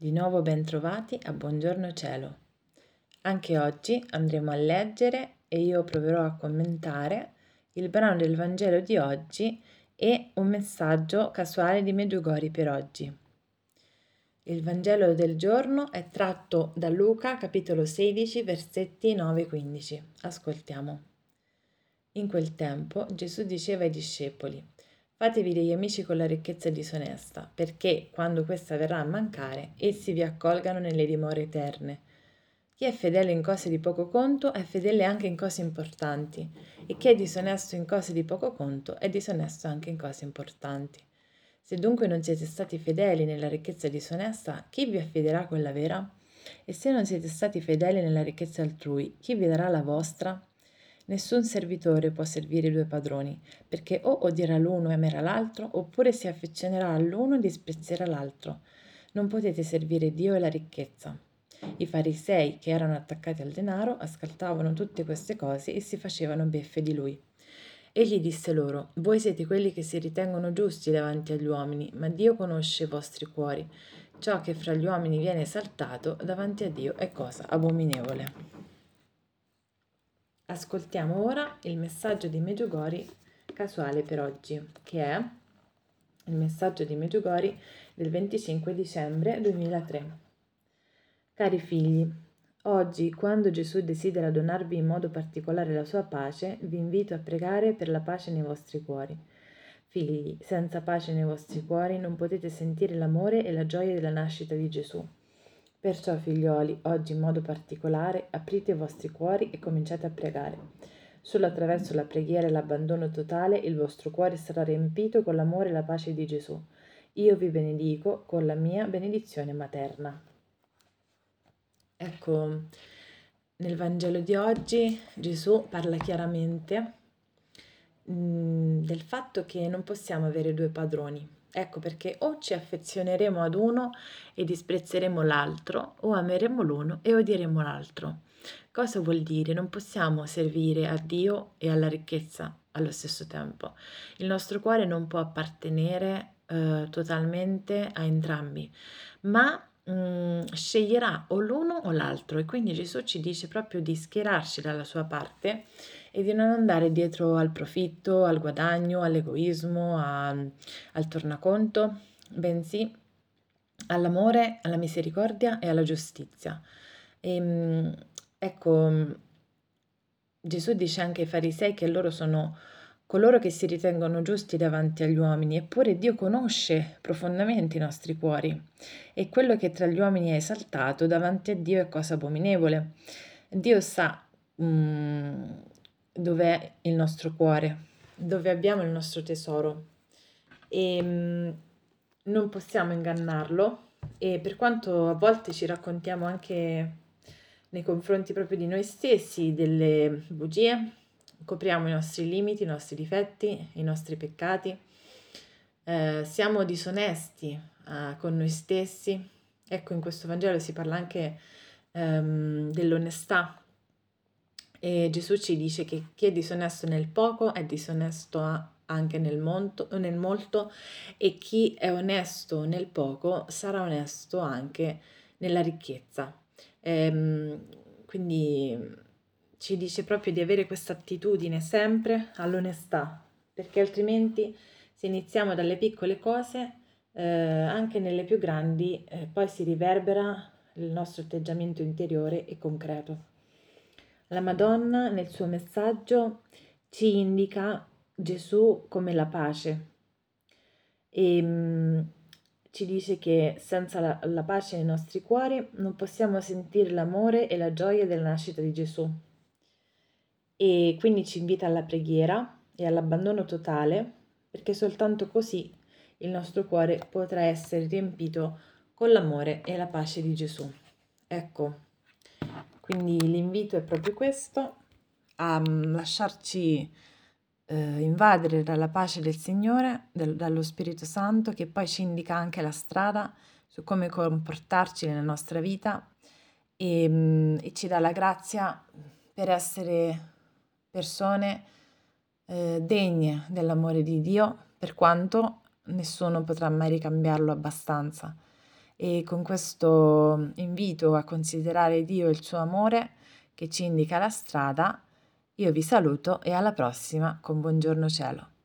Di nuovo bentrovati a Buongiorno Cielo. Anche oggi andremo a leggere e io proverò a commentare il brano del Vangelo di oggi e un messaggio casuale di Medjugorje per oggi. Il Vangelo del giorno è tratto da Luca, capitolo 16, versetti 9-15. Ascoltiamo. In quel tempo Gesù diceva ai discepoli: fatevi degli amici con la ricchezza disonesta, perché, quando questa verrà a mancare, essi vi accolgano nelle dimore eterne. Chi è fedele in cose di poco conto è fedele anche in cose importanti, e chi è disonesto in cose di poco conto è disonesto anche in cose importanti. Se dunque non siete stati fedeli nella ricchezza disonesta, chi vi affiderà quella vera? E se non siete stati fedeli nella ricchezza altrui, chi vi darà la vostra? Nessun servitore può servire due padroni, perché o odierà l'uno e amerà l'altro, oppure si affezionerà all'uno e disprezzerà l'altro. Non potete servire Dio e la ricchezza. I farisei, che erano attaccati al denaro, ascoltavano tutte queste cose e si facevano beffe di lui. Egli disse loro: voi siete quelli che si ritengono giusti davanti agli uomini, ma Dio conosce i vostri cuori. Ciò che fra gli uomini viene esaltato davanti a Dio è cosa abominevole. Ascoltiamo ora il messaggio di Medjugorje casuale per oggi, che è il messaggio di Medjugorje del 25 dicembre 2003. Cari figli, oggi, quando Gesù desidera donarvi in modo particolare la sua pace, vi invito a pregare per la pace nei vostri cuori. Figli, senza pace nei vostri cuori non potete sentire l'amore e la gioia della nascita di Gesù. Perciò, figlioli, oggi in modo particolare aprite i vostri cuori e cominciate a pregare. Solo attraverso la preghiera e l'abbandono totale il vostro cuore sarà riempito con l'amore e la pace di Gesù. Io vi benedico con la mia benedizione materna. Ecco, nel Vangelo di oggi Gesù parla chiaramente del fatto che non possiamo avere due padroni. Ecco perché o ci affezioneremo ad uno e disprezzeremo l'altro, o ameremo l'uno e odieremo l'altro. Cosa vuol dire? Non possiamo servire a Dio e alla ricchezza allo stesso tempo. Il nostro cuore non può appartenere totalmente a entrambi, ma sceglierà o l'uno o l'altro, e quindi Gesù ci dice proprio di schierarci dalla sua parte e di non andare dietro al profitto, al guadagno, all'egoismo, al tornaconto, bensì all'amore, alla misericordia e alla giustizia. Ecco, Gesù dice anche ai farisei che loro sono coloro che si ritengono giusti davanti agli uomini, eppure Dio conosce profondamente i nostri cuori, e quello che tra gli uomini è esaltato davanti a Dio è cosa abominevole. Dio sa dov'è il nostro cuore, dove abbiamo il nostro tesoro, e non possiamo ingannarlo, e per quanto a volte ci raccontiamo anche nei confronti proprio di noi stessi delle bugie, copriamo i nostri limiti, i nostri difetti, i nostri peccati, siamo disonesti con noi stessi. Ecco, in questo Vangelo si parla anche dell'onestà, e Gesù ci dice che chi è disonesto nel poco è disonesto anche nel molto, e chi è onesto nel poco sarà onesto anche nella ricchezza. Quindi ci dice proprio di avere questa attitudine sempre all'onestà, perché altrimenti se iniziamo dalle piccole cose, anche nelle più grandi, poi si riverbera il nostro atteggiamento interiore e concreto. La Madonna nel suo messaggio ci indica Gesù come la pace, e ci dice che senza la pace nei nostri cuori non possiamo sentire l'amore e la gioia della nascita di Gesù, e quindi ci invita alla preghiera e all'abbandono totale, perché soltanto così il nostro cuore potrà essere riempito con l'amore e la pace di Gesù. Ecco, quindi l'invito è proprio questo, a lasciarci invadere dalla pace del Signore, dallo Spirito Santo, che poi ci indica anche la strada su come comportarci nella nostra vita, e ci dà la grazia per essere persone degne dell'amore di Dio, per quanto nessuno potrà mai ricambiarlo abbastanza. e con questo invito a considerare Dio e il suo amore che ci indica la strada, io vi saluto e alla prossima con Buongiorno Cielo.